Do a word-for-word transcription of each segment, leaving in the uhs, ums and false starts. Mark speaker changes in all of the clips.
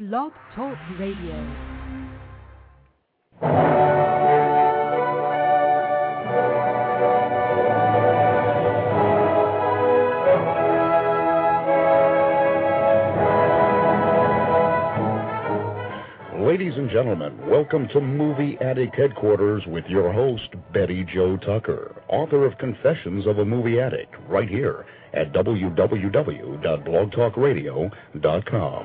Speaker 1: Blog Talk Radio.
Speaker 2: Ladies and gentlemen, welcome to Movie Addict Headquarters with your host, Betty Jo Tucker, author of Confessions of a Movie Addict, right here at w w w dot blog talk radio dot com.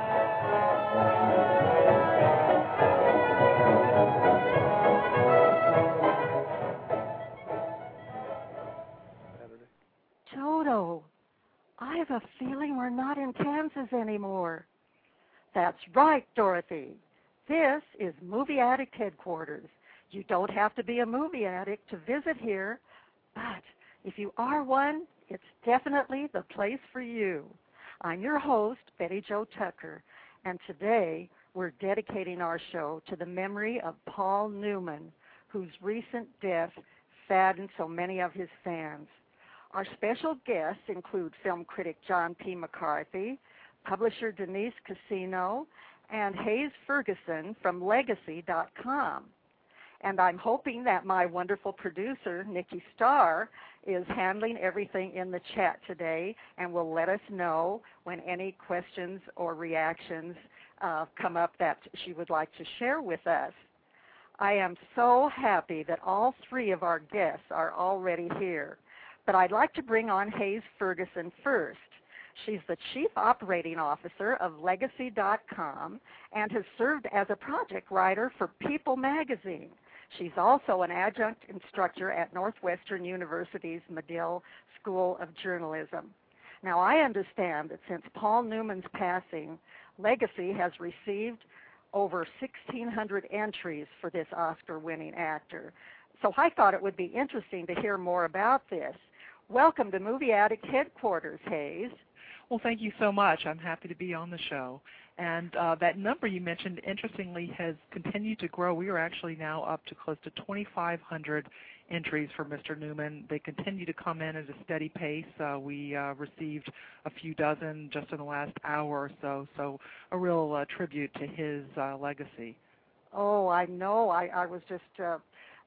Speaker 3: Toto, I have a feeling we're not in Kansas anymore. That's right, Dorothy. This is Movie Addict Headquarters. You don't have to be a movie addict to visit here, but if you are one, it's definitely the place for you. I'm your host, Betty Jo Tucker, and today we're dedicating our show to the memory of Paul Newman, whose recent death saddened so many of his fans. Our special guests include film critic John P. McCarthy, publisher Denise Casino, and Hayes Ferguson from Legacy dot com. And I'm hoping that my wonderful producer, Nikki Starr, is handling everything in the chat today and will let us know when any questions or reactions uh, come up that she would like to share with us. I am so happy that all three of our guests are already here, but I'd like to bring on Hayes Ferguson first. She's the Chief Operating Officer of Legacy dot com and has served as a project writer for People magazine. She's also an adjunct instructor at Northwestern University's Medill School of Journalism. Now, I understand that since Paul Newman's passing, Legacy has received over sixteen hundred entries for this Oscar-winning actor. So I thought it would be interesting to hear more about this. Welcome to Movie Addict Headquarters, Hayes.
Speaker 4: Well, thank you so much. I'm happy to be on the show. And uh, that number you mentioned, interestingly, has continued to grow. We are actually now up to close to twenty-five hundred entries for Mister Newman. They continue to come in at a steady pace. Uh, we uh, received a few dozen just in the last hour or so, so a real uh, tribute to his uh, legacy.
Speaker 3: Oh, I know. I, I was just uh,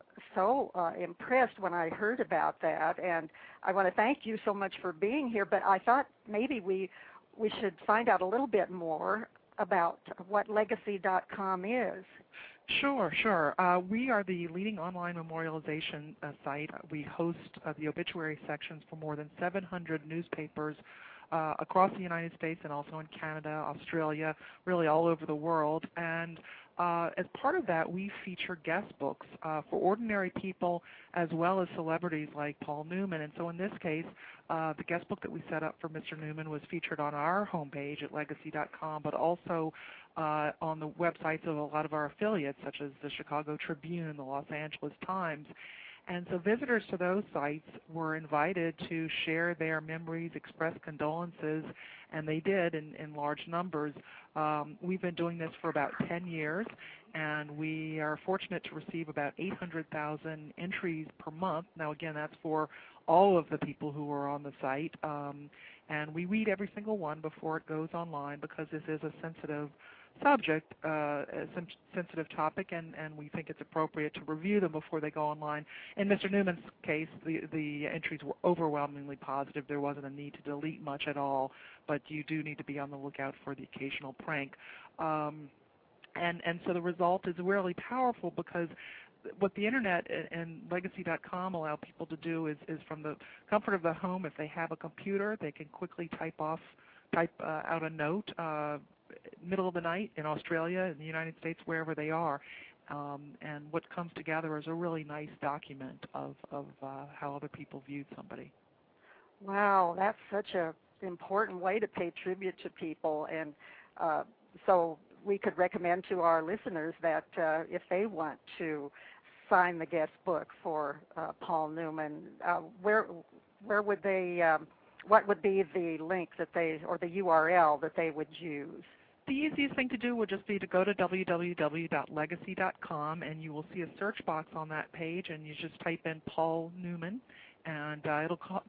Speaker 3: so uh, impressed when I heard about that, and I want to thank you so much for being here, but I thought maybe we we should find out a little bit more about what Legacy dot com is.
Speaker 4: Sure, sure. Uh, we are the leading online memorialization uh, site. We host uh, the obituary sections for more than seven hundred newspapers uh, across the United States and also in Canada, Australia, really all over the world. And Uh, as part of that, we feature guest books uh, for ordinary people as well as celebrities like Paul Newman. And so in this case, uh, the guest book that we set up for Mister Newman was featured on our homepage at Legacy dot com, but also uh, on the websites of a lot of our affiliates, such as the Chicago Tribune, the Los Angeles Times. And so visitors to those sites were invited to share their memories, express condolences, and they did in, in large numbers. Um, we've been doing this for about ten years, and we are fortunate to receive about eight hundred thousand entries per month. Now, again, that's for all of the people who are on the site, um, and we read every single one before it goes online because this is a sensitive subject, uh, a sen- sensitive topic, and, and we think it's appropriate to review them before they go online. In Mister Newman's case, the, the entries were overwhelmingly positive. There wasn't a need to delete much at all, but you do need to be on the lookout for the occasional prank. Um, and, and so the result is really powerful because what the Internet and Legacy dot com allow people to do is, is from the comfort of the home, if they have a computer, they can quickly type off, type uh, out a note, uh, middle of the night in Australia, in the United States, wherever they are. Um, and what comes together is a really nice document of, of uh, how other people viewed somebody.
Speaker 3: Wow, that's such an important way to pay tribute to people. And uh, so we could recommend to our listeners that uh, if they want to sign the guest book for uh, Paul Newman, uh, where where would they, um, what would be the link that they, or the U R L that they would use?
Speaker 4: The easiest thing to do would just be to go to w w w dot legacy dot com, and you will see a search box on that page, and you just type in Paul Newman, and uh, it'll co- co-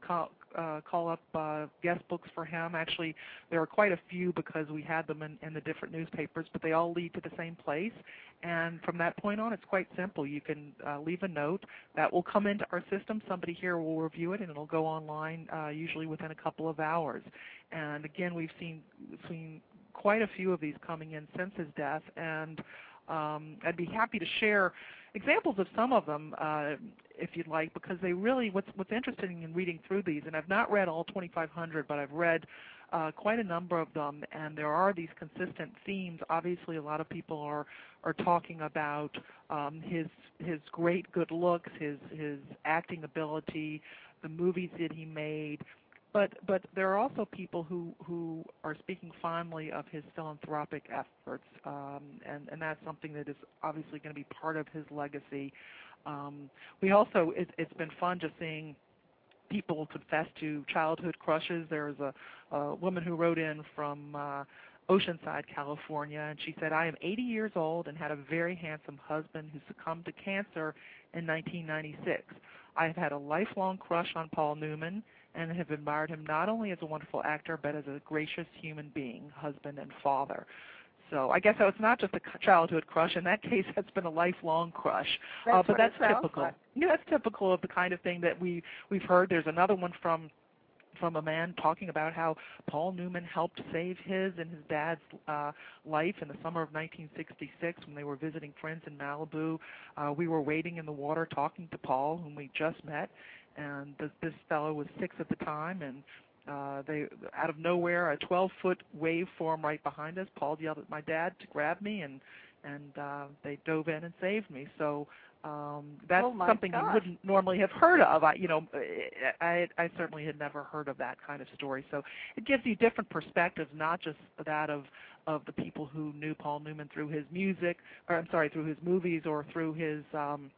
Speaker 4: uh, call up uh, guest books for him. Actually, there are quite a few because we had them in, in the different newspapers, but they all lead to the same place. And from that point on, it's quite simple. You can uh, leave a note that will come into our system. Somebody here will review it, and it'll go online uh, usually within a couple of hours. And again, we've seen seen quite a few of these coming in since his death, and um, I'd be happy to share examples of some of them uh, if you'd like, because they really, what's, what's interesting in reading through these, and I've not read all twenty-five hundred, but I've read uh, quite a number of them, and there are these consistent themes. Obviously, a lot of people are, are talking about um, his, his great good looks, his, his acting ability, the movies that he made, But but there are also people who, who are speaking fondly of his philanthropic efforts, um, and, and that's something that is obviously going to be part of his legacy. Um, we also, it, it's been fun just seeing people confess to childhood crushes. There was a, a woman who wrote in from uh, Oceanside, California, and she said, I am eighty years old and had a very handsome husband who succumbed to cancer in nineteen ninety-six. I have had a lifelong crush on Paul Newman and have admired him not only as a wonderful actor, but as a gracious human being, husband and father. So I guess it's not just a childhood crush. In that case, that's been a lifelong crush.
Speaker 3: That's
Speaker 4: uh, but that's typical.
Speaker 3: Like.
Speaker 4: Yeah, that's typical of the kind of thing that we, we've heard. There's another one from from a man talking about how Paul Newman helped save his and his dad's uh, life in the summer of nineteen sixty-six when they were visiting friends in Malibu. Uh, we were waiting in the water talking to Paul, whom we just met, and this, this fellow was six at the time, and uh, they, out of nowhere, a twelve-foot wave formed right behind us. Paul yelled at my dad to grab me, and and uh, they dove in and saved me. So um, that's
Speaker 3: oh
Speaker 4: something
Speaker 3: gosh.
Speaker 4: you wouldn't normally have heard of. I, you know, I, I certainly had never heard of that kind of story. So it gives you different perspectives, not just that of of the people who knew Paul Newman through his music, or I'm sorry, through his movies or through his um,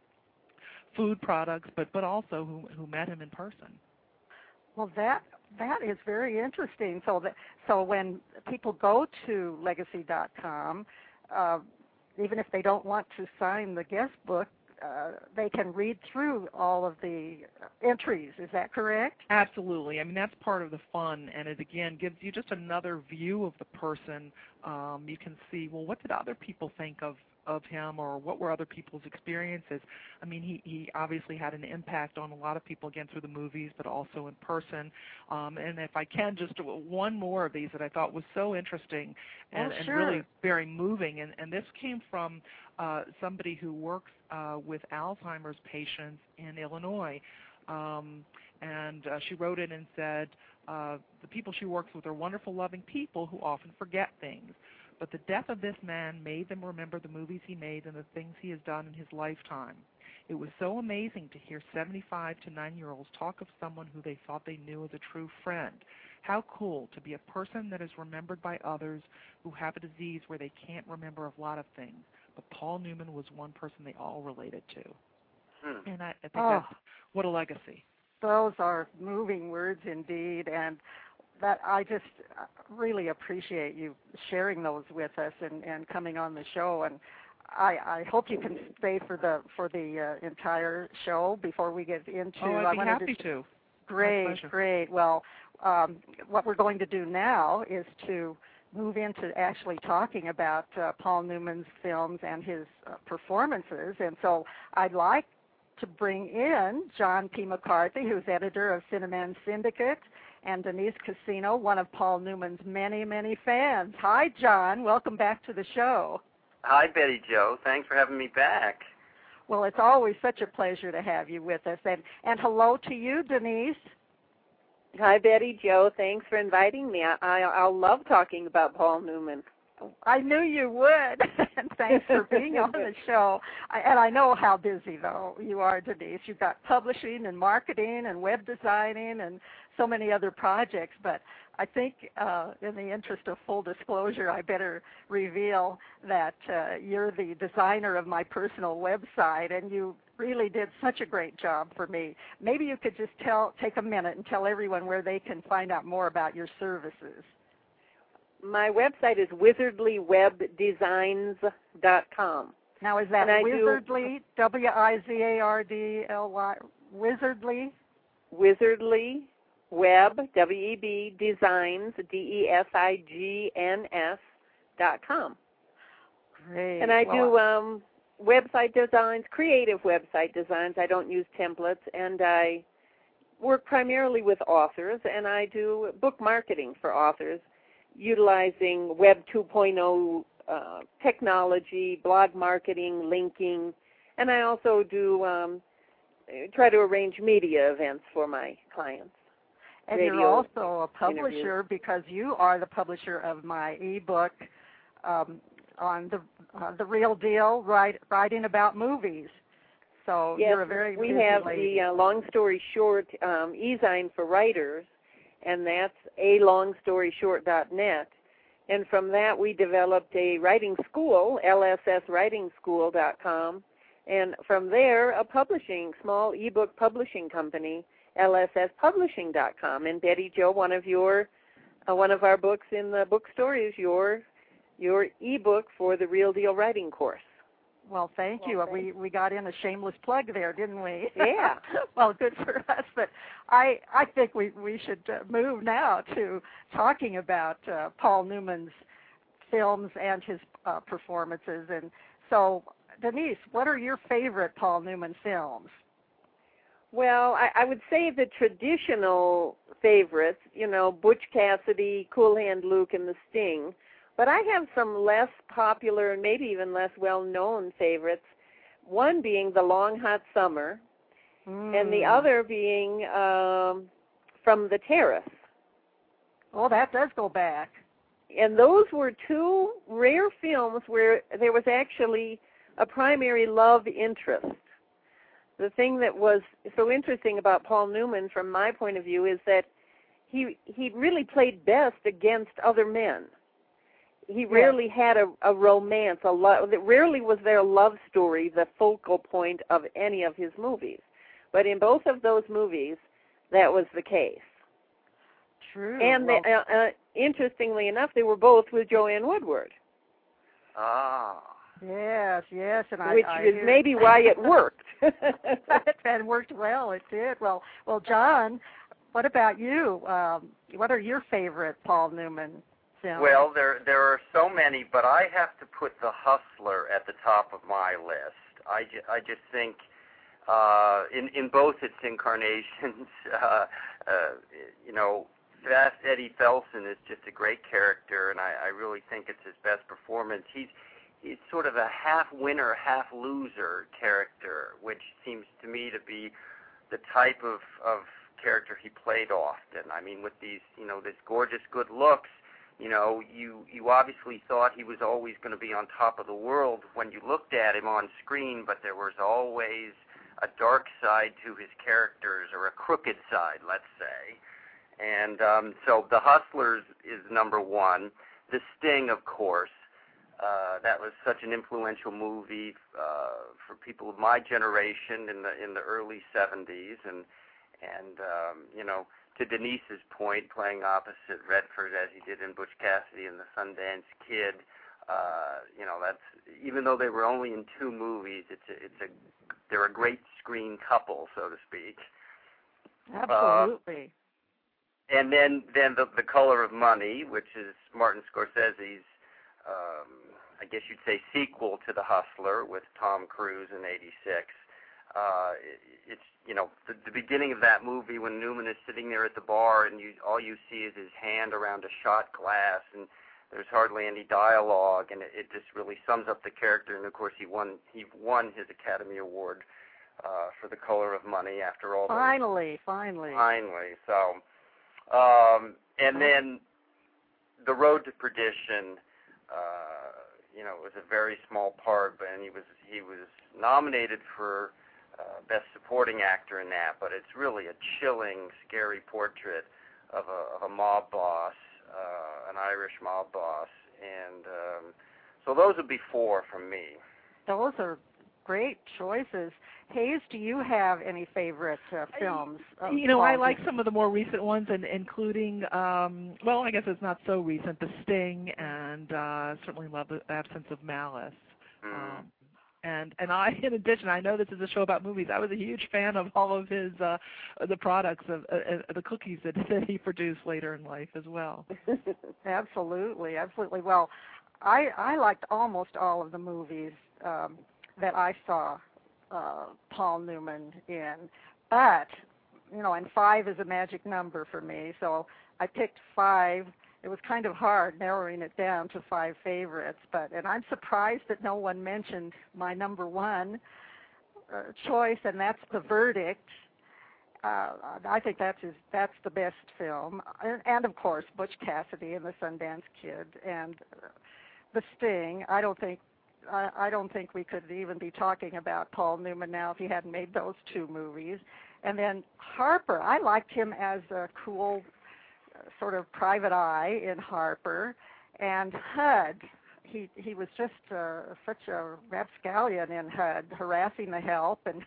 Speaker 4: food products, but but also who who met him in person.
Speaker 3: Well, that that is very interesting. So that so when people go to legacy dot com, uh, even if they don't want to sign the guest book, uh, they can read through all of the entries. Is that correct?
Speaker 4: Absolutely. I mean, that's part of the fun, and it, again, gives you just another view of the person. Um, you can see, well, what did other people think of of him, or what were other people's experiences? I mean, he, he obviously had an impact on a lot of people, again, through the movies, but also in person. Um, and if I can, just one more of these that I thought was so interesting and,
Speaker 3: oh, sure.
Speaker 4: and really very moving, and, and this came from uh, somebody who works uh, with Alzheimer's patients in Illinois. Um, and uh, she wrote in and said, uh, the people she works with are wonderful, loving people who often forget things. But the death of this man made them remember the movies he made and the things he has done in his lifetime. It was so amazing to hear seventy-five to ninety-year-olds talk of someone who they thought they knew as a true friend. How cool to be a person that is remembered by others who have a disease where they can't remember a lot of things. But Paul Newman was one person they all related to.
Speaker 5: Hmm.
Speaker 4: And I, I think
Speaker 3: oh,
Speaker 4: that's, what a legacy.
Speaker 3: Those are moving words indeed, and that I just really appreciate you sharing those with us and, and coming on the show. And I, I hope you can stay for the for the uh, entire show before we get into.
Speaker 4: Oh, I'd
Speaker 3: I
Speaker 4: be
Speaker 3: wanted
Speaker 4: happy
Speaker 3: to.
Speaker 4: to.
Speaker 3: Great, great. Well, um, what we're going to do now is to move into actually talking about uh, Paul Newman's films and his uh, performances. And so I'd like to bring in John P. McCarthy, who's editor of Cineman Syndicate, and Denise Casino, one of Paul Newman's many, many fans. Hi, John. Welcome back to the show.
Speaker 5: Hi, Betty Jo. Thanks for having me back.
Speaker 3: Well, it's always such a pleasure to have you with us. And, and hello to you, Denise.
Speaker 6: Hi, Betty Jo. Thanks for inviting me. I, I, I'll love talking about Paul Newman.
Speaker 3: I knew you would, and thanks for being on the show. I, and I know how busy, though, you are, Denise. You've got publishing and marketing and web designing and so many other projects, but I think uh, in the interest of full disclosure, I better reveal that uh, you're the designer of my personal website, and you really did such a great job for me. Maybe you could just tell, take a minute and tell everyone where they can find out more about your services.
Speaker 6: My website is wizardly web designs dot com.
Speaker 3: Now, is that
Speaker 6: and
Speaker 3: Wizardly, W I Z A R D L Y, Wizardly?
Speaker 6: Wizardly Web, W E B, Designs, D E S I G N S, dot com.
Speaker 3: Great.
Speaker 6: And I
Speaker 3: well,
Speaker 6: do um, website designs, creative website designs. I don't use templates, and I work primarily with authors, and I do book marketing for authors utilizing Web two point oh uh, technology, blog marketing, linking, and I also do um, try to arrange media events for my clients.
Speaker 3: And
Speaker 6: Radio
Speaker 3: you're also a publisher
Speaker 6: interviews.
Speaker 3: because you are the publisher of my ebook um, on the uh, the Real Deal, write, writing about movies. So
Speaker 6: yes,
Speaker 3: you're a very
Speaker 6: we
Speaker 3: busy
Speaker 6: have
Speaker 3: lady.
Speaker 6: the uh, long story short um, e-zine for writers, and that's a long story short dot net. And from that, we developed a writing school, L S S writing school dot com, and from there, a publishing, small ebook publishing company, L S S publishing dot com. And Betty Jo, one of your, uh, one of our books in the bookstore is your, your ebook for the Real Deal Writing course.
Speaker 3: Well, thank you.
Speaker 6: Well, thank
Speaker 3: we we got in a shameless plug there, didn't we?
Speaker 6: Yeah.
Speaker 3: Well, good for us. But I I think we we should uh, move now to talking about uh, Paul Newman's films and his uh, performances. And so, Denise, what are your favorite Paul Newman films?
Speaker 6: Well, I, I would say the traditional favorites, you know, Butch Cassidy, Cool Hand Luke, and The Sting. But I have some less popular and maybe even less well-known favorites, one being The Long Hot Summer,
Speaker 3: Mm.
Speaker 6: and the other being um, From the Terrace.
Speaker 3: Oh, that does go back.
Speaker 6: And those were two rare films where there was actually a primary love interest. The thing that was so interesting about Paul Newman, from my point of view, is that he he really played best against other men. He rarely had a, a romance, a love. Rarely was there a love story the focal point of any of his movies. But in both of those movies, that was the case.
Speaker 3: True.
Speaker 6: And
Speaker 3: well,
Speaker 6: they, uh, uh, interestingly enough, they were both with Joanne Woodward.
Speaker 5: Ah.
Speaker 3: yes, yes, and I,
Speaker 6: which
Speaker 3: I
Speaker 6: is
Speaker 3: hear-
Speaker 6: maybe why it worked.
Speaker 3: That worked well. It did. Well, well, John, what about you? Um, what are your favorite Paul Newman films?
Speaker 5: Well, there there are so many, but I have to put The Hustler at the top of my list. I, ju- I just think uh, in in both its incarnations, uh, uh, you know, Fast Eddie Felson is just a great character, and I, I really think it's his best performance. He's he's sort of a half winner, half loser character, which seems to me to be the type of of character he played often. I mean, with these, you know, this gorgeous good looks. You know, you, you obviously thought he was always going to be on top of the world when you looked at him on screen, but there was always a dark side to his characters, or a crooked side, let's say. And um, so The Hustlers is number one. The Sting, of course. Uh, that was such an influential movie uh, for people of my generation in the in the early seventies, and and um, you know. To Denise's point, playing opposite Redford as he did in Butch Cassidy and the Sundance Kid, uh, you know, that's, even though they were only in two movies, it's a, it's a they're a great screen couple, so to speak.
Speaker 3: Absolutely.
Speaker 5: Uh, and then then the, the Color of Money, which is Martin Scorsese's, um, I guess you'd say, sequel to The Hustler with Tom Cruise in eighty-six. Uh, it, it's, you know, the, the beginning of that movie when Newman is sitting there at the bar and you all you see is his hand around a shot glass, and there's hardly any dialogue, and it, it just really sums up the character. And of course, he won he won his Academy Award uh, for The Color of Money after all.
Speaker 3: Finally, those, finally.
Speaker 5: Finally. So, um, and then The Road to Perdition. Uh, you know, it was a very small part, but and he was he was nominated for Uh, best supporting actor in that, but it's really a chilling, scary portrait of a, of a mob boss, uh, an Irish mob boss, and um, so those would be four from me.
Speaker 3: Those are great choices. Hayes, do you have any favorite uh, films?
Speaker 4: You know, I like some of the more recent ones, and including, um, well, I guess it's not so recent, The Sting, and uh, certainly love The Absence of Malice.
Speaker 5: Mm.
Speaker 4: Um, And and I, in addition, I know this is a show about movies. I was a huge fan of all of his uh, the products of uh, the cookies that, that he produced later in life as well.
Speaker 3: Absolutely, absolutely. Well, I I liked almost all of the movies um, that I saw uh, Paul Newman in, but you know, and five is a magic number for me, so I picked five. It was kind of hard narrowing it down to five favorites, but and I'm surprised that no one mentioned my number one uh, choice, and that's The Verdict. Uh, I think that's his, that's the best film, and, and of course Butch Cassidy and the Sundance Kid and uh, The Sting. I don't think I, I don't think we could even be talking about Paul Newman now if he hadn't made those two movies. And then Harper, I liked him as a cool sort of private eye in Harper, and H U D. He he was just uh, such a rapscallion in H U D, harassing the help and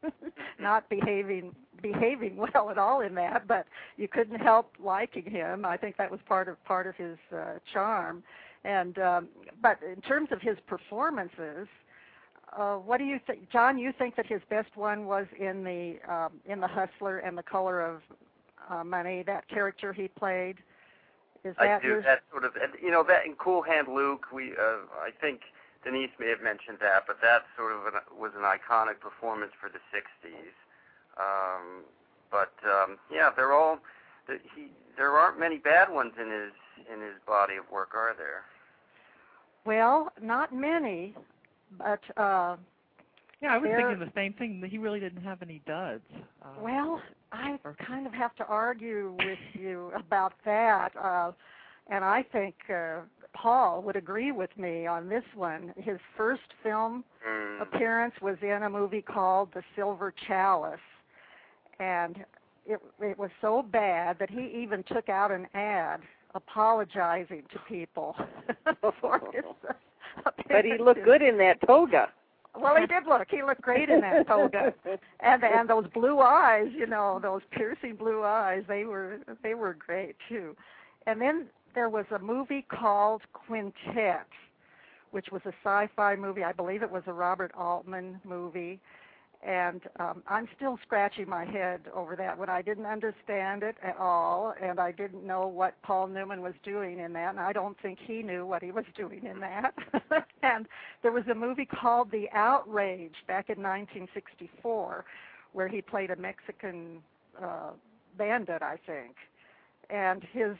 Speaker 3: not behaving behaving well at all in that. But you couldn't help liking him. I think that was part of part of his uh, charm. And um, but in terms of his performances, uh, what do you think, John? You think that his best one was in the um, in The Hustler and The Color of Uh, Money, that character he played? Is that
Speaker 5: I do.
Speaker 3: your...
Speaker 5: That sort of, and, you know, that in Cool Hand Luke, we, uh, I think Denise may have mentioned that, but that sort of an, was an iconic performance for the sixties. Um, but um, yeah, they're all. The, he, there aren't many bad ones in his in his body of work, are there?
Speaker 3: Well, not many, but. Uh,
Speaker 4: Yeah, I was
Speaker 3: there,
Speaker 4: thinking the same thing. He really didn't have any duds. Uh,
Speaker 3: well, I kind of have to argue with you about that, uh, and I think uh, Paul would agree with me on this one. His first film mm. appearance was in a movie called The Silver Chalice, and it, it was so bad that he even took out an ad apologizing to people for his uh, appearance.
Speaker 6: But he looked good in that toga.
Speaker 3: Well, he did look. He looked great in that toga, and and those blue eyes, you know, those piercing blue eyes. They were they were great too. And then there was a movie called Quintet, which was a sci-fi movie. I believe it was a Robert Altman movie. And um, I'm still scratching my head over that one. I didn't understand it at all, and I didn't know what Paul Newman was doing in that, and I don't think he knew what he was doing in that. And there was a movie called The Outrage back in nineteen sixty-four, where he played a Mexican uh, bandit, I think. And his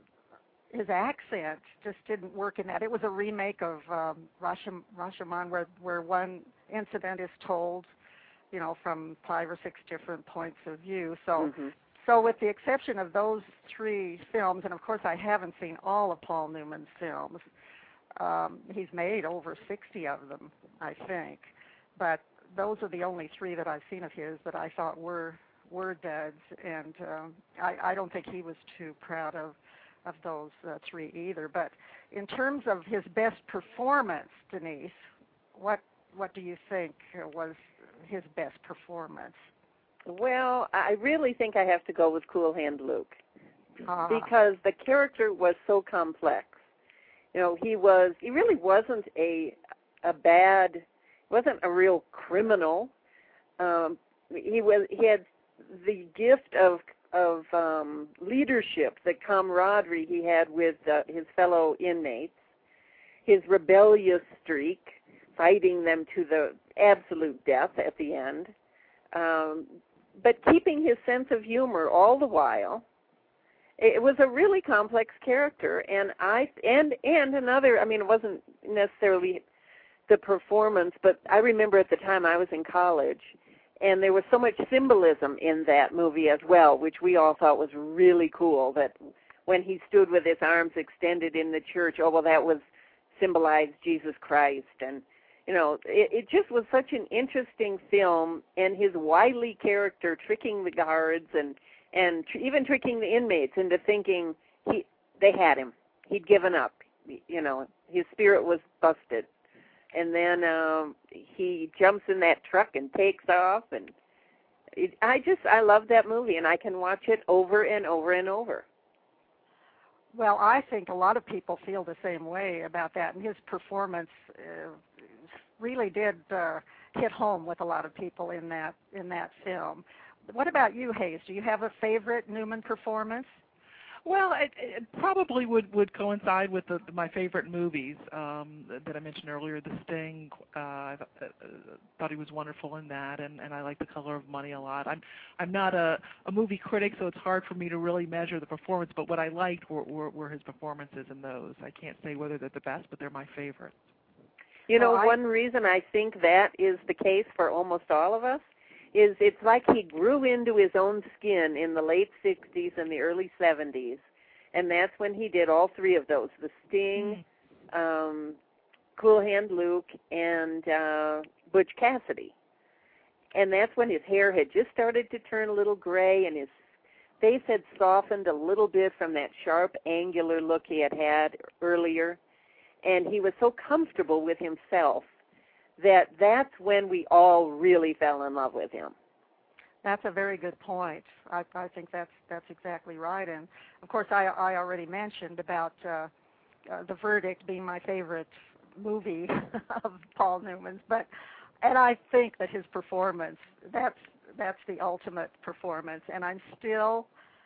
Speaker 3: his accent just didn't work in that. It was a remake of um, Rashom- Rashomon, where, where one incident is told, you know, from five or six different points of view. So, mm-hmm. so with the exception of those three films, and of course I haven't seen all of Paul Newman's films. Um, he's made over sixty of them, I think. But those are the only three that I've seen of his that I thought were were duds, and um, I, I don't think he was too proud of of those uh, three either. But in terms of his best performance, Denise, what what do you think was his best performance?
Speaker 6: Well, I really think I have to go with Cool Hand Luke,
Speaker 3: uh,
Speaker 6: because the character was so complex. You know, he was he really wasn't a a bad, wasn't a real criminal. Um, he was he had the gift of of um, leadership, the camaraderie he had with uh, his fellow inmates, his rebellious streak, fighting them to the absolute death at the end, um, but keeping his sense of humor all the while. It was a really complex character, and I and and another. I mean, it wasn't necessarily the performance, but I remember at the time I was in college, and there was so much symbolism in that movie as well, which we all thought was really cool. That when he stood with his arms extended in the church, oh well, that was symbolized Jesus Christ, and you know, it, it just was such an interesting film, and his wily character tricking the guards and and tr- even tricking the inmates into thinking he they had him. He'd given up. You know, his spirit was busted. And then um, he jumps in that truck and takes off. And it, I just, I love that movie, and I can watch it over and over and over.
Speaker 3: Well, I think a lot of people feel the same way about that, and his performance uh, really did uh, hit home with a lot of people in that in that film. What about you, Hayes? Do you have a favorite Newman performance?
Speaker 4: Well, it, it probably would, would coincide with the, my favorite movies um, that I mentioned earlier. The Sting, uh, I th- uh, thought he was wonderful in that, and, and I like The Color of Money a lot. I'm I'm not a, a movie critic, so it's hard for me to really measure the performance. But what I liked were, were, were his performances in those. I can't say whether they're the best, but they're my favorites.
Speaker 6: You know,
Speaker 3: Well, I-
Speaker 6: one reason I think that is the case for almost all of us is it's like he grew into his own skin in the late sixties and the early seventies, and that's when he did all three of those, The Sting, mm. um, Cool Hand Luke, and uh, Butch Cassidy. And that's when his hair had just started to turn a little gray and his face had softened a little bit from that sharp, angular look he had had earlier, and he was so comfortable with himself that that's when we all really fell in love with him.
Speaker 3: That's a very good point. I, I think that's that's exactly right. And of course, I, I already mentioned about uh, uh, The Verdict being my favorite movie of Paul Newman's, but and I think that his performance that's that's the ultimate performance. And I'm still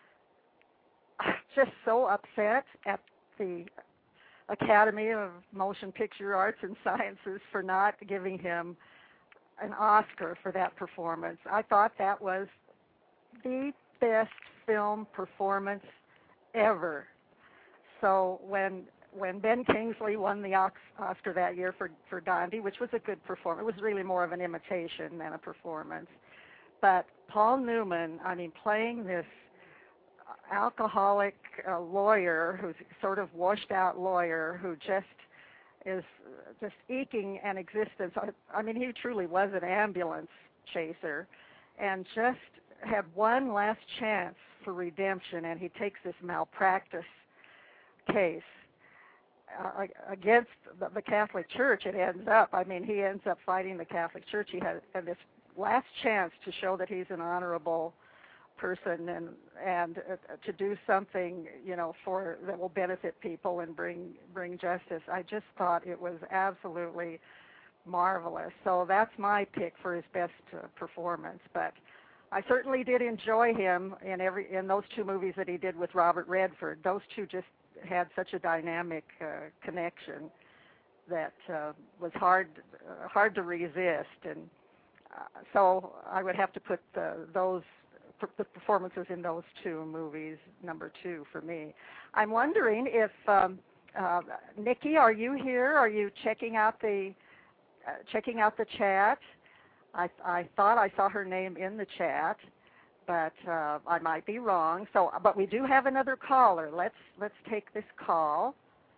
Speaker 3: just so upset at the Academy of Motion Picture Arts and Sciences for not giving him an Oscar for that performance. I thought that was the best film performance ever. So when when Ben Kingsley won the Oscar that year for, for Gandhi, which was a good performance, it was really more of an imitation than a performance. But Paul Newman, I mean, playing this alcoholic uh, lawyer, who's sort of washed out lawyer, who just is just eking an existence. I, I mean, he truly was an ambulance chaser, and just had one last chance for redemption, and he takes this malpractice case uh, against the, the Catholic Church. It ends up, I mean, he ends up fighting the Catholic Church. He had, had this last chance to show that he's an honorable person and and uh, to do something, you know, for that will benefit people and bring bring justice. I just thought it was absolutely marvelous. So that's my pick for his best uh, performance. But I certainly did enjoy him in every in those two movies that he did with Robert Redford. Those two just had such a dynamic uh, connection that uh, was hard uh, hard to resist. And uh, so I would have to put uh, those. the performances in those two movies, number two for me. I'm wondering if, um, uh, Nikki, are you here? Are you checking out the uh, checking out the chat? I, I thought I saw her name in the chat, but uh, I might be wrong. So, but we do have another caller. Let's let's take this call.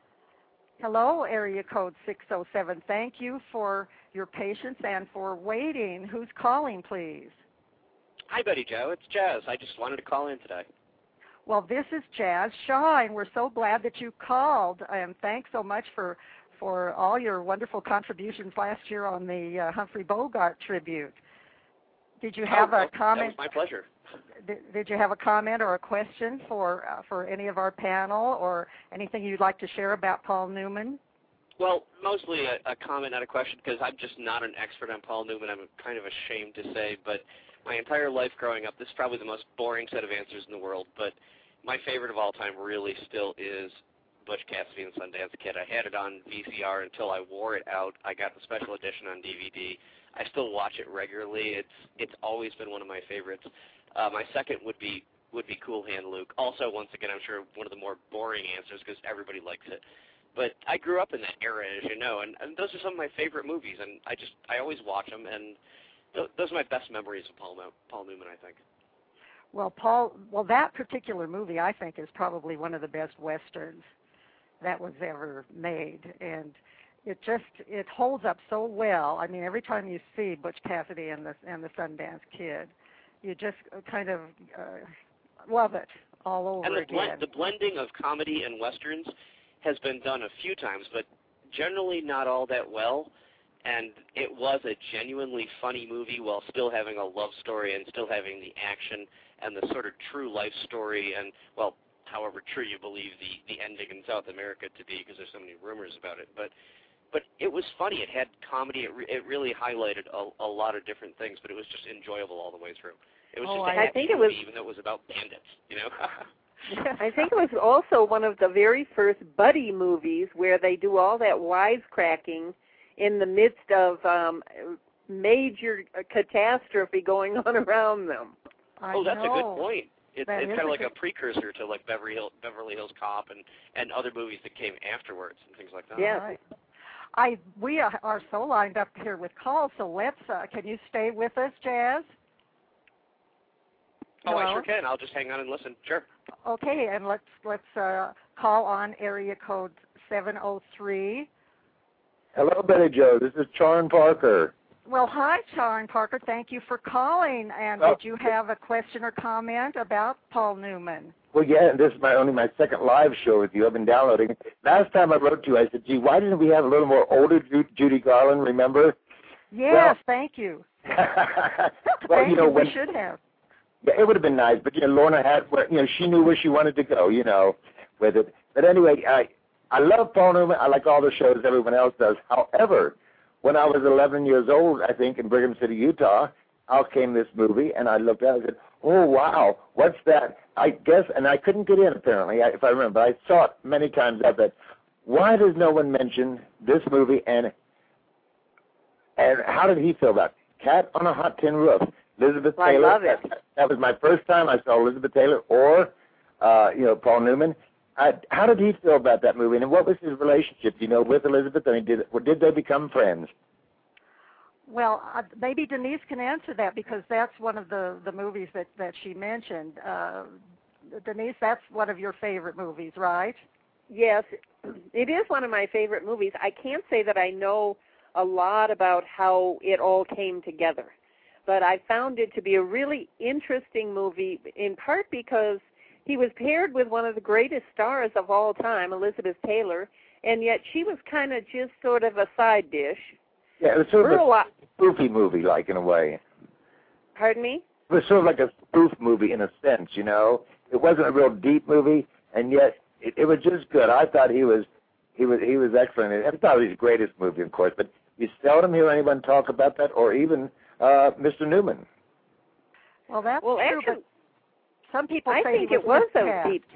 Speaker 3: Hello, area code six oh seven. Thank you for your patience and for waiting. Who's calling, please?
Speaker 7: Hi, Betty Jo. It's Jazz. I just wanted to call in today.
Speaker 3: Well, this is Jazz Shaw, and we're so glad that you called. And thanks so much for for all your wonderful contributions last year on the uh, Humphrey Bogart tribute. Did you have
Speaker 7: oh,
Speaker 3: a comment?
Speaker 7: That was my pleasure.
Speaker 3: Did, did you have a comment or a question for uh, for any of our panel, or anything you'd like to share about Paul Newman?
Speaker 7: Well, mostly a, a comment, not a question, because I'm just not an expert on Paul Newman. I'm kind of ashamed to say, but my entire life growing up, this is probably the most boring set of answers in the world, but my favorite of all time really still is Butch Cassidy and Sundance Kid. I had it on V C R until I wore it out. I got the special edition on D V D. I still watch it regularly. It's it's always been one of my favorites. Uh, my second would be would be Cool Hand Luke. Also, once again, I'm sure one of the more boring answers because everybody likes it. But I grew up in that era, as you know, and, and those are some of my favorite movies, and I just I always watch them, and th- those are my best memories of Paul Paul Newman, I think.
Speaker 3: Well, Paul, well, that particular movie, I think, is probably one of the best westerns that was ever made, and it just it holds up so well. I mean, every time you see Butch Cassidy and the and the Sundance Kid, you just kind of uh, love it all over
Speaker 7: and the
Speaker 3: again.
Speaker 7: Blend, the blending of comedy and westerns has been done a few times, but generally not all that well. And it was a genuinely funny movie while still having a love story and still having the action and the sort of true life story and, well, however true you believe the, the ending in South America to be, because there's so many rumors about it. But but it was funny. It had comedy. It, re- it really highlighted a, a lot of different things, but it was just enjoyable all the way through. It was
Speaker 6: oh,
Speaker 7: just a
Speaker 6: I
Speaker 7: happy
Speaker 6: think it
Speaker 7: movie,
Speaker 6: was,
Speaker 7: even though it was about bandits, you know?
Speaker 6: I think it was also one of the very first buddy movies where they do all that wisecracking in the midst of um, major catastrophe going on around them.
Speaker 3: I
Speaker 7: oh, that's
Speaker 3: know.
Speaker 7: a good point. It,
Speaker 3: That
Speaker 7: it's
Speaker 3: is
Speaker 7: kind of
Speaker 3: a
Speaker 7: like
Speaker 3: good-
Speaker 7: a precursor to like Beverly, Hill, Beverly Hills Cop and, and other movies that came afterwards and things like that.
Speaker 6: Yeah.
Speaker 3: Right. I we are are so lined up here with calls, so let's. Uh, can you stay with us, Jazz?
Speaker 7: Oh,
Speaker 3: Hello?
Speaker 7: I sure can. I'll just hang on and listen. Sure.
Speaker 3: Okay, and let's let's uh, call on area code seven oh three.
Speaker 8: Hello, Betty Jo. This is Charn Parker.
Speaker 3: Well, hi, Charn Parker. Thank you for calling. And
Speaker 8: Oh.
Speaker 3: did you have a question or comment about Paul Newman?
Speaker 8: Well, yeah, this is my only my second live show with you. I've been downloading. Last time I wrote to you, I said, gee, why didn't we have a little more older Ju- Judy Garland, remember?
Speaker 3: Yes,
Speaker 8: Well-
Speaker 3: thank you.
Speaker 8: well,
Speaker 3: thank
Speaker 8: you know,
Speaker 3: you.
Speaker 8: when,
Speaker 3: We should have.
Speaker 8: yeah, it would have been nice, but, you know, Lorna had, you know, she knew where she wanted to go, you know, with it. But anyway, I, I love Paul Newman. I like all the shows everyone else does. However, when I was eleven years old, I think, in Brigham City, Utah, out came this movie, and I looked at it and said, oh, wow, what's that? I guess, and I couldn't get in, apparently, if I remember. I saw it many times. I said, why does no one mention this movie, and and how did he feel about it? Cat on a Hot Tin Roof. Elizabeth
Speaker 6: I
Speaker 8: Taylor.
Speaker 6: love it.
Speaker 8: That, that was my first time I saw Elizabeth Taylor or, uh, you know, Paul Newman. I, how did he feel about that movie, and what was his relationship, you know, with Elizabeth? I mean, did did they become friends?
Speaker 3: Well, uh, maybe Denise can answer that because that's one of the, the movies that, that she mentioned. Uh, Denise, that's one of your favorite movies, right?
Speaker 6: Yes, it is one of my favorite movies. I can't say that I know a lot about how it all came together, but I found it to be a really interesting movie, in part because he was paired with one of the greatest stars of all time, Elizabeth Taylor, and yet she was kind of just sort of a side dish.
Speaker 8: Yeah, it was sort
Speaker 6: We're
Speaker 8: of
Speaker 6: a
Speaker 8: a
Speaker 6: lot.
Speaker 8: spoofy movie, like, in a way.
Speaker 6: Pardon me?
Speaker 8: It was sort of like a spoof movie in a sense, you know. It wasn't a real deep movie, and yet it, it was just good. I thought he was he was he was excellent. I thought it was his greatest movie, of course, but you seldom hear anyone talk about that, or even uh, Mister Newman.
Speaker 3: Well, that's
Speaker 6: Well,
Speaker 3: true,
Speaker 6: actually,
Speaker 3: but some people
Speaker 6: I
Speaker 3: say
Speaker 6: think
Speaker 3: he
Speaker 6: it was a
Speaker 3: miscast.
Speaker 6: deep.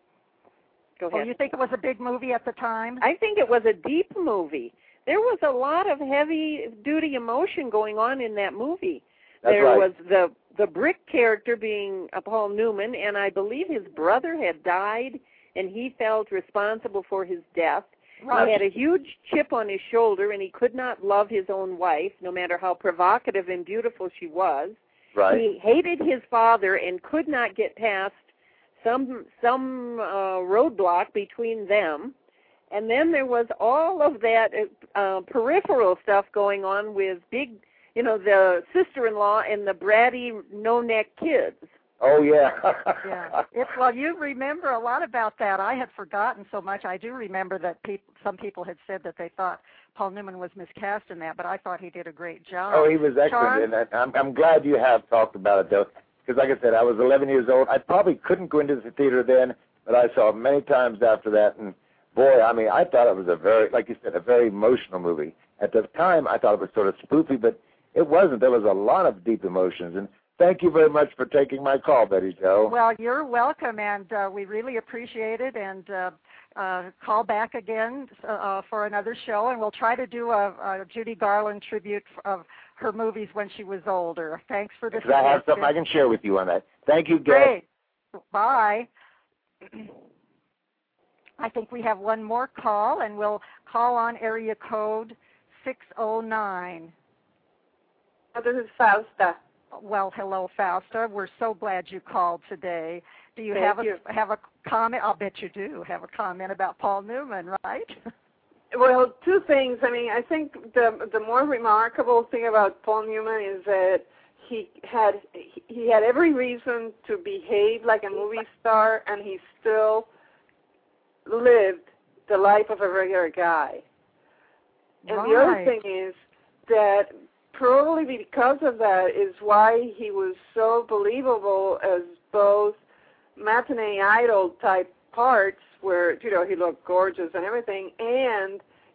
Speaker 6: Go
Speaker 3: Oh,
Speaker 6: ahead.
Speaker 3: you think it was a big movie at the time?
Speaker 6: I think it was a deep movie. There was a lot of heavy-duty emotion going on in that movie.
Speaker 8: That's
Speaker 6: there
Speaker 8: right.
Speaker 6: was the the Brick character being uh, Paul Newman, and I believe his brother had died, and he felt responsible for his death.
Speaker 3: Right.
Speaker 6: He had a huge chip on his shoulder, and he could not love his own wife, no matter how provocative and beautiful she was.
Speaker 8: Right.
Speaker 6: He hated his father and could not get past some some uh, roadblock between them. And then there was all of that uh, peripheral stuff going on with big, you know, the sister-in-law and the bratty no-neck kids.
Speaker 8: Oh, yeah.
Speaker 3: Yeah. It's, well, you remember a lot about that. I had forgotten so much. I do remember that peop- some people had said that they thought Paul Newman was miscast in that, but I thought he did a great job.
Speaker 8: Oh, he was excellent,
Speaker 3: Charm?
Speaker 8: and I, I'm, I'm glad you have talked about it, though, because like I said, I was eleven years old. I probably couldn't go into the theater then, but I saw it many times after that, and boy, I mean, I thought it was a very, like you said, a very emotional movie. At the time, I thought it was sort of spoofy, but it wasn't. There was a lot of deep emotions, and thank you very much for taking my call, Betty Jo.
Speaker 3: Well, you're welcome, and uh, we really appreciate it, and uh, uh, call back again uh, for another show, and we'll try to do a, a Judy Garland tribute of her movies when she was older. Thanks for the
Speaker 8: Because I have something I can share with you on that. Thank you, guest.
Speaker 3: Great. Bye. I think we have one more call, and we'll call on area code six oh nine.
Speaker 9: This is Fausta.
Speaker 3: Well, hello, Fausta. We're so glad you called today. Do you
Speaker 9: Thank
Speaker 3: have a
Speaker 9: you.
Speaker 3: have a comment? I'll bet you do have a comment about Paul Newman, right?
Speaker 9: Well, two things. I mean, I think the the more remarkable thing about Paul Newman is that he had he had every reason to behave like a movie star, and he still lived the life of a regular guy. And
Speaker 3: Right.
Speaker 9: the other thing is that probably because of that is why he was so believable as both matinee idol type parts where, you know, he looked gorgeous and everything, and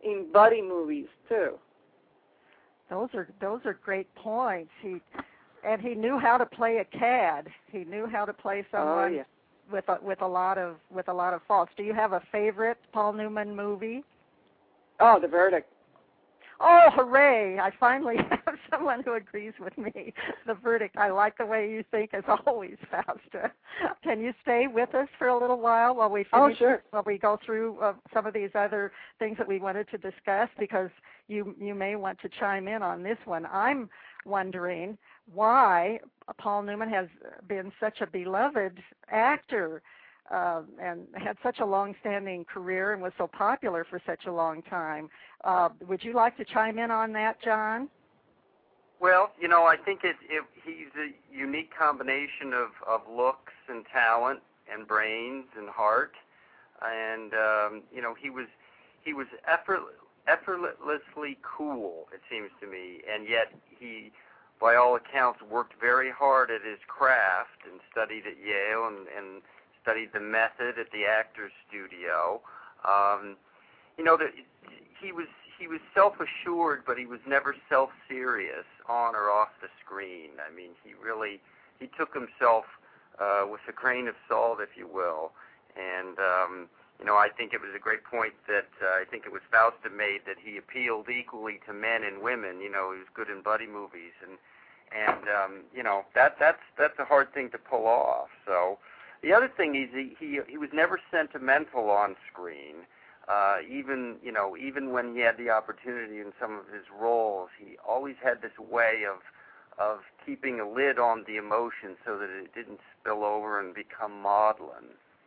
Speaker 9: in buddy movies too.
Speaker 3: Those are those are great points. He and he knew how to play a cad. He knew how to play someone
Speaker 9: oh, yeah.
Speaker 3: with a, with a lot of with a lot of faults. Do you have a favorite Paul Newman movie?
Speaker 9: Oh, The Verdict.
Speaker 3: Oh, hooray! I finally have someone who agrees with me. The Verdict. I like the way you think, as always, Fausta. Can you stay with us for a little while while we finish,
Speaker 9: oh, sure.
Speaker 3: while we go through uh, some of these other things that we wanted to discuss? Because you you may want to chime in on this one. I'm wondering why Paul Newman has been such a beloved actor. Uh, and had such a long-standing career and was so popular for such a long time. Uh, would you like to chime in on that, John?
Speaker 5: Well, you know, I think it, it, he's a unique combination of, of looks and talent and brains and heart, and um, you know, he was he was effort, effortlessly cool, it seems to me, and yet he, by all accounts, worked very hard at his craft and studied at Yale and, and studied the method at the Actors Studio. Um, you know, the, he was he was self-assured, but he was never self-serious on or off the screen. I mean, he really he took himself uh, with a grain of salt, if you will. And um, you know, I think it was a great point that uh, I think it was Fausta made, that he appealed equally to men and women. You know, he was good in buddy movies, and and um, you know, that that's that's a hard thing to pull off. So. The other thing is he, he he was never sentimental on screen. Uh, even you know even when he had the opportunity in some of his roles, he always had this way of of keeping a lid on the emotion so that it didn't spill over and become maudlin.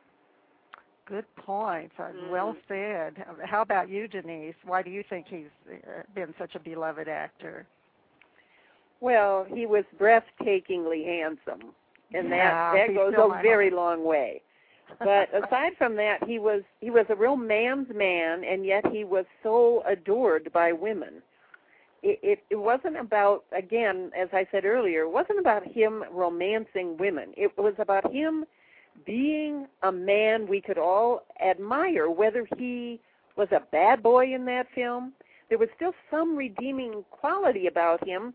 Speaker 3: Good point. Uh,
Speaker 9: Mm.
Speaker 3: Well said. How about you, Denise? Why do you think he's been such a beloved actor?
Speaker 6: Well, he was breathtakingly handsome. And
Speaker 3: yeah,
Speaker 6: that, that goes a very
Speaker 3: heart.
Speaker 6: long way. But aside from that, he was he was a real man's man, and yet he was so adored by women. It, it, it wasn't about, again, as I said earlier, it wasn't about him romancing women. It was about him being a man we could all admire, whether he was a bad boy in that film. There was still some redeeming quality about him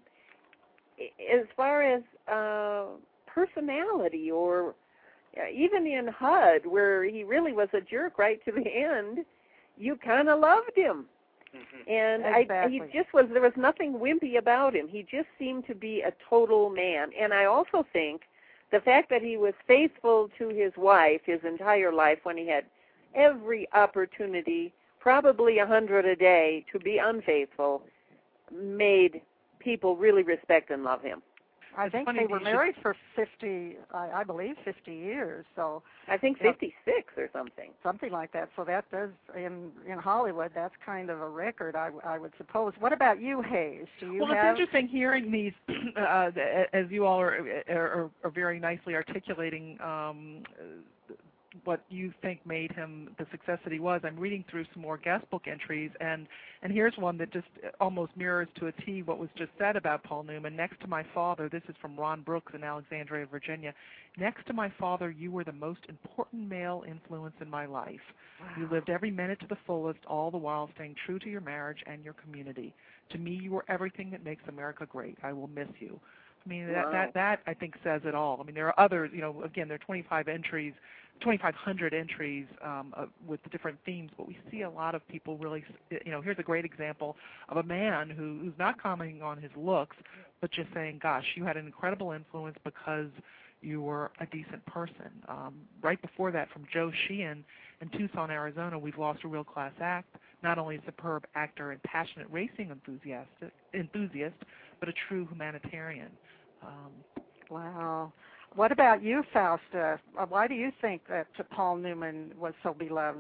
Speaker 6: as far as uh, personality, or even in H U D, where he really was a jerk right to the end, you kind of loved him. Mm-hmm. And
Speaker 3: exactly.
Speaker 6: I, he just was, there was nothing wimpy about him. He just seemed to be a total man. And I also think the fact that he was faithful to his wife his entire life, when he had every opportunity, probably a hundred a day, to be unfaithful, made people really respect and love him.
Speaker 3: I think they were married for fifty, I, I believe, fifty years. So
Speaker 6: I think fifty-six or something.
Speaker 3: Something like that. So that does, in in Hollywood, that's kind of a record, I, I would suppose. What about you, Hayes? Do you
Speaker 4: well,
Speaker 3: have...
Speaker 4: it's interesting hearing these, uh, as you all are, are, are very nicely articulating um, what you think made him the success that he was. I'm reading through some more guest book entries, and, and here's one that just almost mirrors to a T what was just said about Paul Newman. Next to my father, this is from Ron Brooks in Alexandria, Virginia. Next to my father, you were the most important male influence in my life. Wow. You lived every minute to the fullest, all the while staying true to your marriage and your community. To me, you were everything that makes America great. I will miss you. I mean, that,
Speaker 6: wow.
Speaker 4: that, that I think says it all. I mean, there are others, you know, again, there are twenty-five entries, twenty-five hundred entries um, uh, with the different themes, but we see a lot of people really, you know, here's a great example of a man who, who's not commenting on his looks, but just saying, gosh, you had an incredible influence because you were a decent person. Um, right before that, from Joe Sheehan in Tucson, Arizona, we've lost a real-class act, not only a superb actor and passionate racing enthusiast, enthusiast but a true humanitarian. Um,
Speaker 3: wow. What about you, Fausta? Why do you think that Paul Newman was so beloved?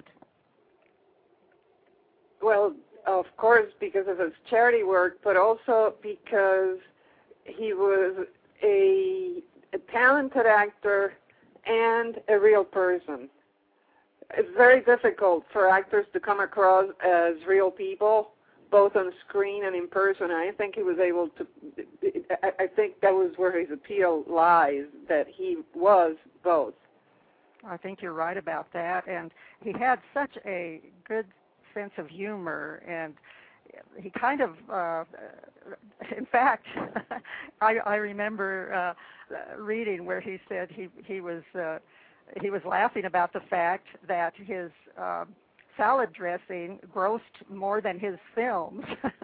Speaker 9: Well, of course, because of his charity work, but also because he was a, a talented actor and a real person. It's very difficult for actors to come across as real people, both on screen and in person. I think he was able to, I think that was where his appeal lies, that he was both.
Speaker 3: I think you're right about that. And he had such a good sense of humor, and he kind of, uh, in fact, I, I remember uh, reading where he said he he was uh, he was laughing about the fact that his uh, salad dressing grossed more than his films.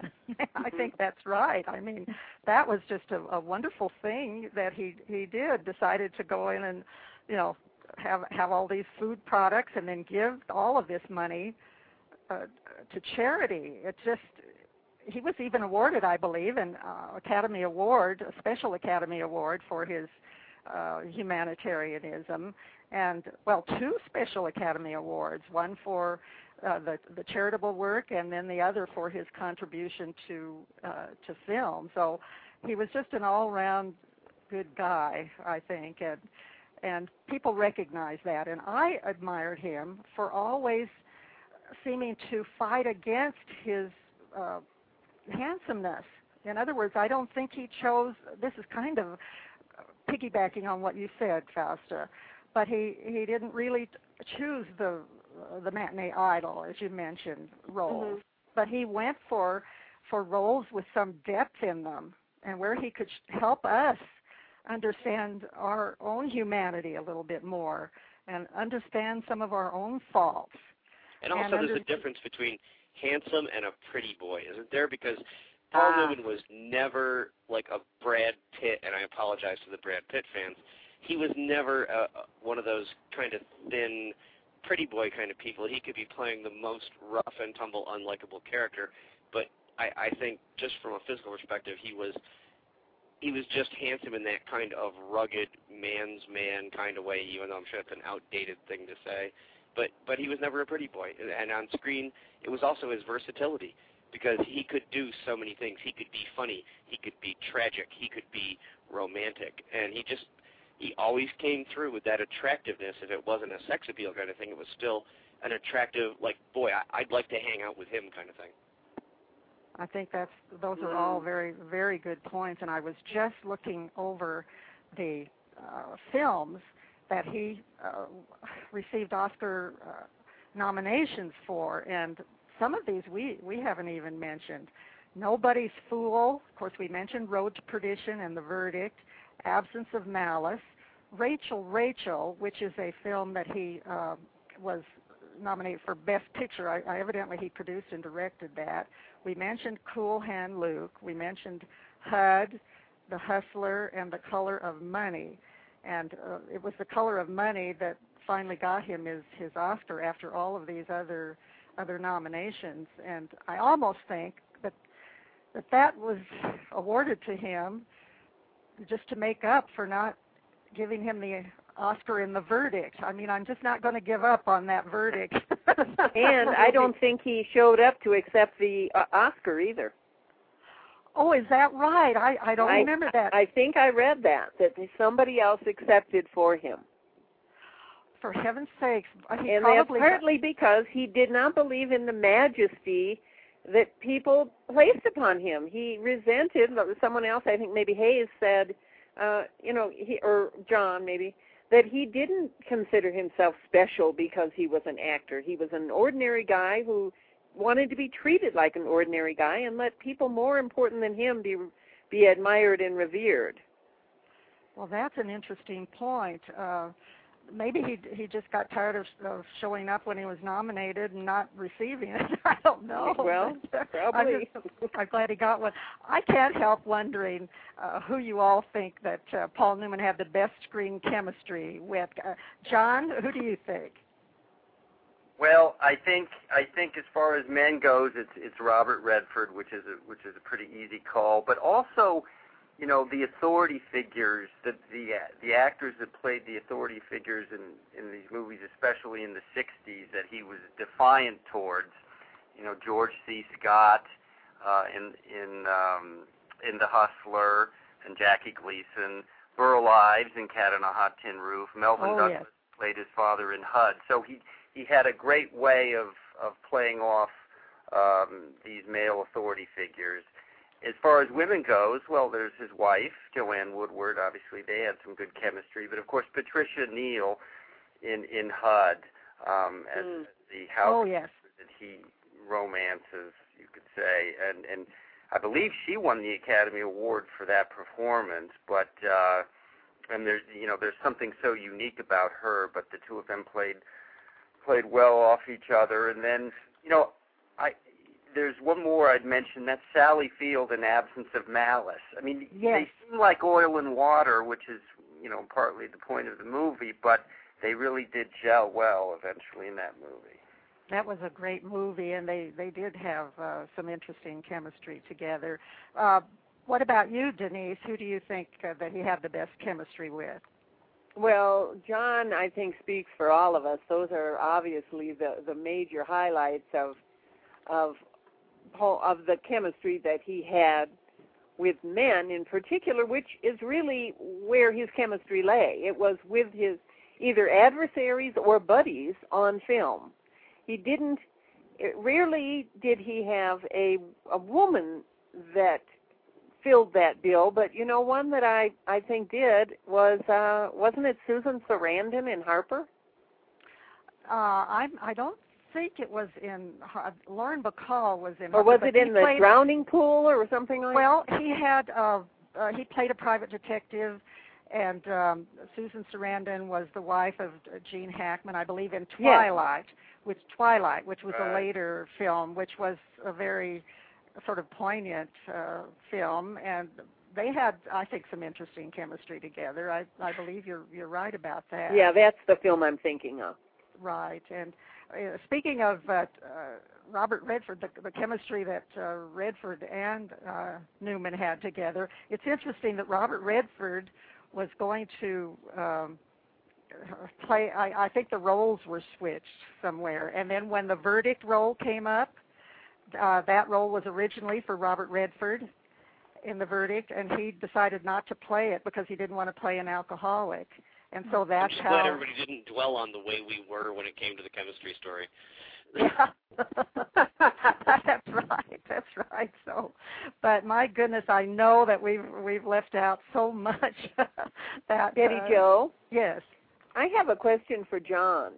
Speaker 3: I think that's right. I mean, that was just a, a wonderful thing that he he did. Decided to go in and, you know, have have all these food products and then give all of this money uh, to charity. It just, he was even awarded, I believe, an uh, Academy Award, a special Academy Award for his uh, humanitarianism, and well, two special Academy Awards, one for uh, the the charitable work, and then the other for his contribution to uh, to film. So he was just an all-round good guy, I think, and and people recognize that. And I admired him for always seeming to fight against his uh, handsomeness. In other words, I don't think he chose, this is kind of piggybacking on what you said, Fausta, but he, he didn't really choose the uh, the matinee idol, as you mentioned, roles. Mm-hmm. But he went for for roles with some depth in them, and where he could sh- help us understand our own humanity a little bit more and understand some of our own faults.
Speaker 7: And also,
Speaker 3: and
Speaker 7: there's
Speaker 3: under-
Speaker 7: a difference between handsome and a pretty boy, isn't there? Because Paul
Speaker 3: ah.
Speaker 7: Newman was never like a Brad Pitt, and I apologize to the Brad Pitt fans. He was never uh, one of those kind of thin, pretty boy kind of people. He could be playing the most rough and tumble, unlikable character, but I, I think just from a physical perspective, he was he was just handsome in that kind of rugged man's man kind of way, even though I'm sure that's an outdated thing to say. But but he was never a pretty boy, and on screen it was also his versatility, because he could do so many things. He could be funny, he could be tragic, he could be romantic, and he just he always came through with that attractiveness. If it wasn't a sex appeal kind of thing, it was still an attractive, like, boy, I, I'd like to hang out with him kind of thing.
Speaker 3: I think that's those are all very, very good points, and I was just looking over the uh, films that he uh, received Oscar uh, nominations for, and some of these we, we haven't even mentioned. Nobody's Fool, of course we mentioned Road to Perdition and The Verdict, Absence of Malice, Rachel, Rachel, which is a film that he uh, was nominated for Best Picture. I, I evidently he produced and directed that. We mentioned Cool Hand Luke. We mentioned H U D, The Hustler, and The Color of Money. And uh, it was The Color of Money that finally got him his, his Oscar after all of these other other nominations. And I almost think that that, that was awarded to him just to make up for not giving him the Oscar in The Verdict. I mean, I'm just not going to give up on that verdict.
Speaker 6: And I don't think he showed up to accept the uh, Oscar either.
Speaker 3: Oh, is that right? I, I don't
Speaker 6: I,
Speaker 3: remember that.
Speaker 6: I think I read that, that somebody else accepted for him.
Speaker 3: For heaven's sakes. He
Speaker 6: And that's
Speaker 3: probably
Speaker 6: partly because he did not believe in the majesty that people placed upon him. He resented, someone else, I think maybe Hayes said, uh, you know, he, or John maybe, that he didn't consider himself special because he was an actor. He was an ordinary guy who wanted to be treated like an ordinary guy and let people more important than him be be admired and revered.
Speaker 3: Well, that's an interesting point. Uh, maybe he he just got tired of, of showing up when he was nominated and not receiving it. I don't know.
Speaker 6: Well, probably.
Speaker 3: I'm, just, I'm glad he got one. I can't help wondering uh, who you all think that uh, Paul Newman had the best screen chemistry with. Uh, John, who do you think?
Speaker 5: Well, I think I think as far as men goes, it's it's Robert Redford, which is a which is a pretty easy call. But also, you know, the authority figures, the the the actors that played the authority figures in in these movies, especially in the sixties, that he was defiant towards. You know, George C. Scott uh, in in um, in The Hustler, and Jackie Gleason, Burl Ives in Cat on a Hot Tin Roof. Melvin
Speaker 3: oh,
Speaker 5: Douglas
Speaker 3: yes.
Speaker 5: played his father in H U D. So he he had a great way of of playing off um, these male authority figures. As far as women goes, well, there's his wife, Joanne Woodward. Obviously, they had some good chemistry. But, of course, Patricia Neal in, in H U D um, as
Speaker 6: mm.
Speaker 5: the house
Speaker 3: oh, yes.
Speaker 5: that he romances, you could say, and and I believe she won the Academy Award for that performance. But uh, and there's you know there's something so unique about her. But the two of them played played well off each other. And then you know I there's one more I'd mention. That's Sally Field in Absence of Malice. I mean,
Speaker 3: yes.
Speaker 5: They seem like oil and water, which is you know partly the point of the movie, but they really did gel well eventually in that movie.
Speaker 3: That was a great movie, and they, they did have uh, some interesting chemistry together. Uh, what about you, Denise? Who do you think uh, that he had the best chemistry with?
Speaker 6: Well, John, I think, speaks for all of us. Those are obviously the, the major highlights of of of the chemistry that he had with men in particular, which is really where his chemistry lay. It was with his either adversaries or buddies on film. He didn't, rarely did he have a a woman that filled that bill, but you know, one that I, I think did was, uh, wasn't it Susan Sarandon in Harper?
Speaker 3: Uh, I I don't think it was in, uh, Lauren Bacall was in
Speaker 6: Or
Speaker 3: Harper,
Speaker 6: was it
Speaker 3: he
Speaker 6: in the
Speaker 3: played,
Speaker 6: drowning pool or something like
Speaker 3: well, that? Well, he had, uh, uh, he played a private detective. And um, Susan Sarandon was the wife of uh, Gene Hackman, I believe, in Twilight, yes. which Twilight, which was right. a later film, which was a very sort of poignant uh, film, and they had, I think, some interesting chemistry together. I, I believe you're you're right about that.
Speaker 6: Yeah, that's the film I'm thinking of.
Speaker 3: Right, and uh, speaking of uh, uh, Robert Redford, the, the chemistry that uh, Redford and uh, Newman had together, it's interesting that Robert Redford was going to um, play, I, I think the roles were switched somewhere. And then when the Verdict role came up, uh, that role was originally for Robert Redford in the Verdict, and he decided not to play it because he didn't want to play an alcoholic. And so that's
Speaker 7: I'm just
Speaker 3: how...
Speaker 7: glad everybody didn't dwell on the way we were when it came to the chemistry story.
Speaker 3: Yeah, that's right. That's right. So, but my goodness, I know that we've we've left out so much. that
Speaker 6: Betty
Speaker 3: uh,
Speaker 6: Jo.
Speaker 3: Yes.
Speaker 6: I have a question for John.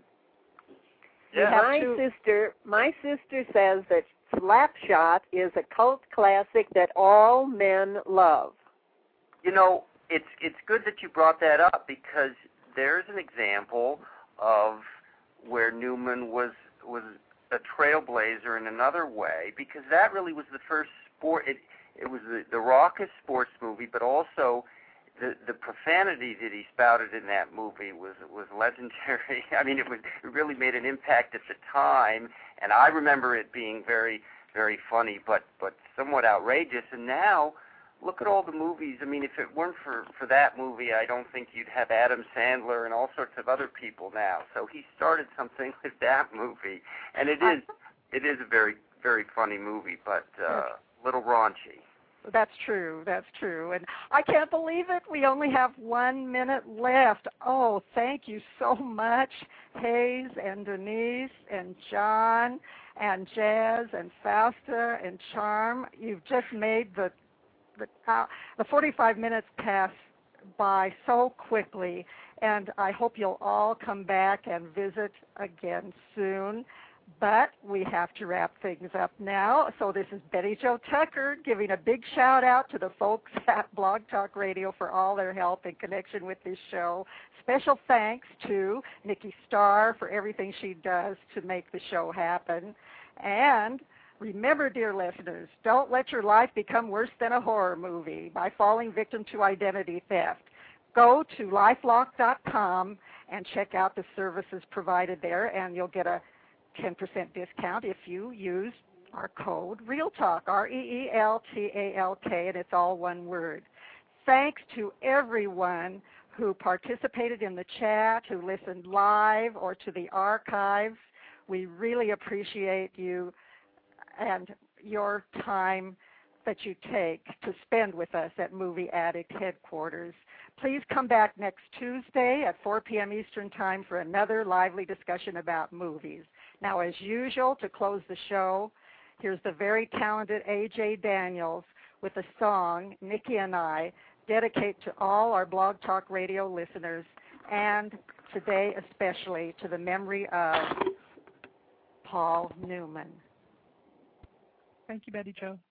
Speaker 5: Yeah.
Speaker 6: My
Speaker 3: to...
Speaker 6: sister, my sister says that Slapshot is a cult classic that all men love.
Speaker 5: You know, it's it's good that you brought that up because there's an example of where Newman was was a trailblazer in another way, because that really was the first sport. It it was the, the raucous sports movie, but also the the profanity that he spouted in that movie was was legendary. I mean, it was it really made an impact at the time, and I remember it being very very funny, but but somewhat outrageous. And now, look at all the movies. I mean, if it weren't for, for that movie, I don't think you'd have Adam Sandler and all sorts of other people now. So he started something with that movie, and it is it is a very very funny movie, but uh, a little raunchy.
Speaker 3: That's true. That's true. And I can't believe it. We only have one minute left. Oh, thank you so much, Hayes and Denise and John and Jazz and Fausta and Charm. You've just made the The, uh, the forty-five minutes pass by so quickly, and I hope you'll all come back and visit again soon. But we have to wrap things up now. So this is Betty Jo Tucker giving a big shout out to the folks at Blog Talk Radio for all their help in connection with this show. Special thanks to Nikki Starr for everything she does to make the show happen. And remember, dear listeners, don't let your life become worse than a horror movie by falling victim to identity theft. Go to lifelock dot com and check out the services provided there, and you'll get a ten percent discount if you use our code REALTALK, R E E L T A L K, and it's all one word. Thanks to everyone who participated in the chat, who listened live or to the archives. We really appreciate you and your time that you take to spend with us at Movie Addict headquarters. Please come back next Tuesday at four p.m. Eastern Time for another lively discussion about movies. Now, as usual, to close the show, here's the very talented A J Daniels with a song Nikki and I dedicate to all our Blog Talk Radio listeners, and today especially to the memory of Paul Newman.
Speaker 4: Thank you, Betty Jo.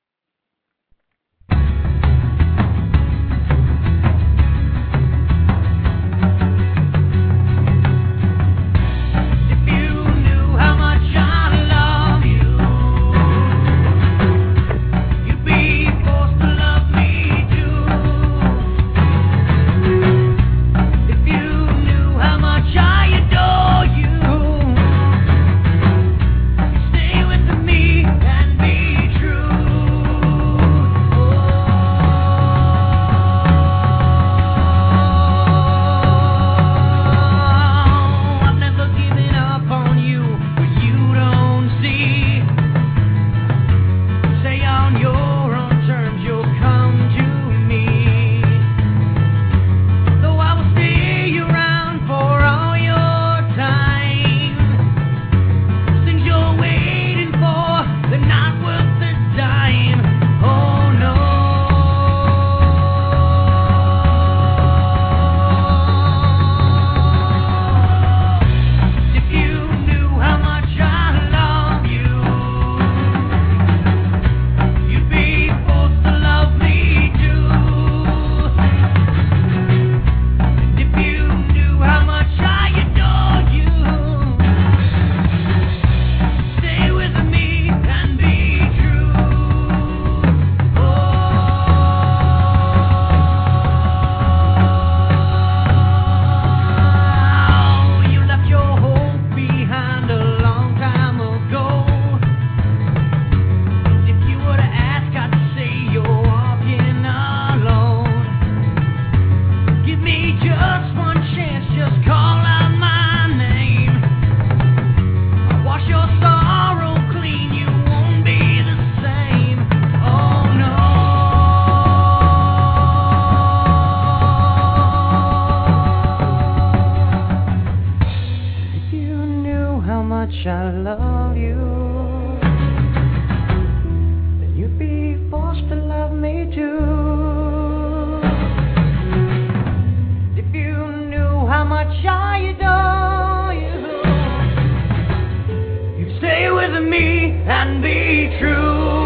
Speaker 10: Stay with me and be true.